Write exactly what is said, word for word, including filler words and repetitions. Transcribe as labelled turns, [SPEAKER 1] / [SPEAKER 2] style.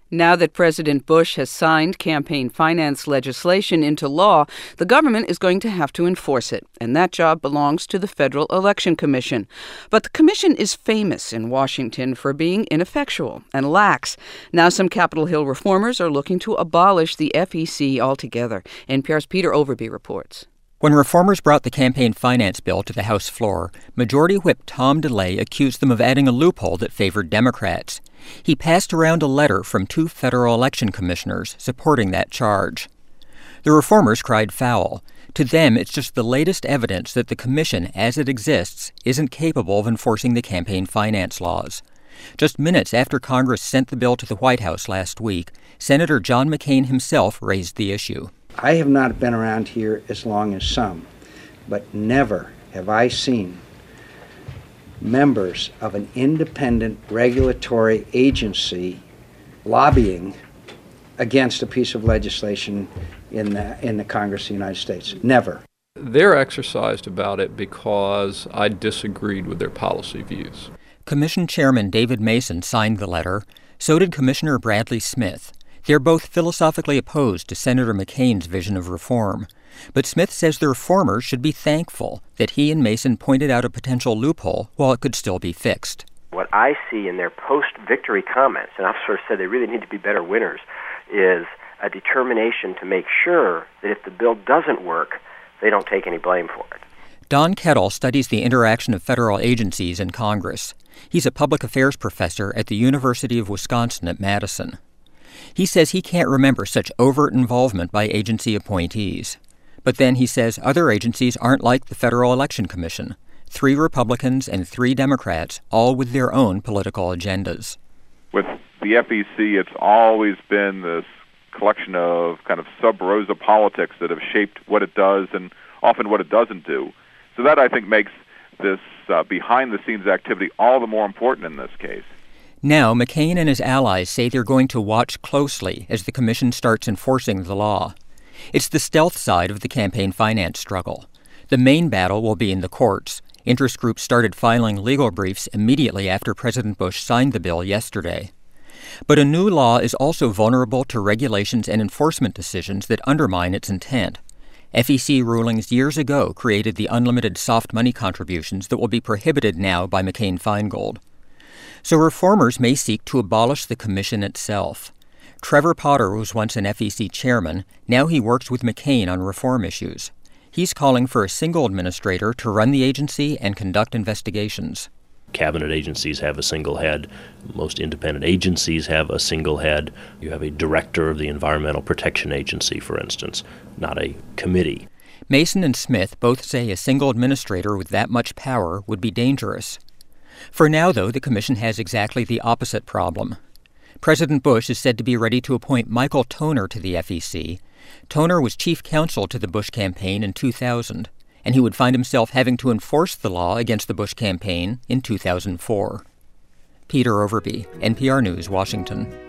[SPEAKER 1] Now that President Bush has signed campaign finance legislation into law, the government is going to have to enforce it, and that job belongs to the Federal Election Commission. But the commission is famous in Washington for being ineffectual and lax. Now some Capitol Hill reformers are looking to abolish the F E C altogether. N P R's Peter Overby reports.
[SPEAKER 2] When reformers brought the campaign finance bill to the House floor, Majority Whip Tom DeLay accused them of adding a loophole that favored Democrats. He passed around a letter from two federal election commissioners supporting that charge. The reformers cried foul. To them, it's just the latest evidence that the commission, as it exists, isn't capable of enforcing the campaign finance laws. Just minutes after Congress sent the bill to the White House last week, Senator John McCain himself raised the issue.
[SPEAKER 3] I have not been around here as long as some, but never have I seen members of an independent regulatory agency lobbying against a piece of legislation in the, in the Congress of the United States. Never.
[SPEAKER 4] They're exercised about it because I disagreed with their policy views.
[SPEAKER 2] Commission Chairman David Mason signed the letter. So did Commissioner Bradley Smith. They're both philosophically opposed to Senator McCain's vision of reform. But Smith says the reformers should be thankful that he and Mason pointed out a potential loophole while it could still be fixed.
[SPEAKER 5] What I see in their post-victory comments, and I've sort of said they really need to be better winners, is a determination to make sure that if the bill doesn't work, they don't take any blame for it.
[SPEAKER 2] Don Kettle studies the interaction of federal agencies in Congress. He's a public affairs professor at the University of Wisconsin at Madison. He says he can't remember such overt involvement by agency appointees. But then he says other agencies aren't like the Federal Election Commission. Three Republicans and three Democrats, all with their own political agendas.
[SPEAKER 6] With the F E C, it's always been this collection of kind of sub-rosa politics that have shaped what it does and often what it doesn't do. So that, I think, makes this uh, behind-the-scenes activity all the more important in this case.
[SPEAKER 2] Now, McCain and his allies say they're going to watch closely as the commission starts enforcing the law. It's the stealth side of the campaign finance struggle. The main battle will be in the courts. Interest groups started filing legal briefs immediately after President Bush signed the bill yesterday. But a new law is also vulnerable to regulations and enforcement decisions that undermine its intent. F E C rulings years ago created the unlimited soft money contributions that will be prohibited now by McCain-Feingold. So reformers may seek to abolish the commission itself. Trevor Potter was once an F E C chairman. Now he works with McCain on reform issues. He's calling for a single administrator to run the agency and conduct investigations.
[SPEAKER 7] Cabinet agencies have a single head. Most independent agencies have a single head. You have a director of the Environmental Protection Agency, for instance, not a committee.
[SPEAKER 2] Mason and Smith both say a single administrator with that much power would be dangerous. For now, though, the commission has exactly the opposite problem. President Bush is said to be ready to appoint Michael Toner to the F E C. Toner was chief counsel to the Bush campaign in two thousand, and he would find himself having to enforce the law against the Bush campaign in two thousand four. Peter Overby, N P R News, Washington.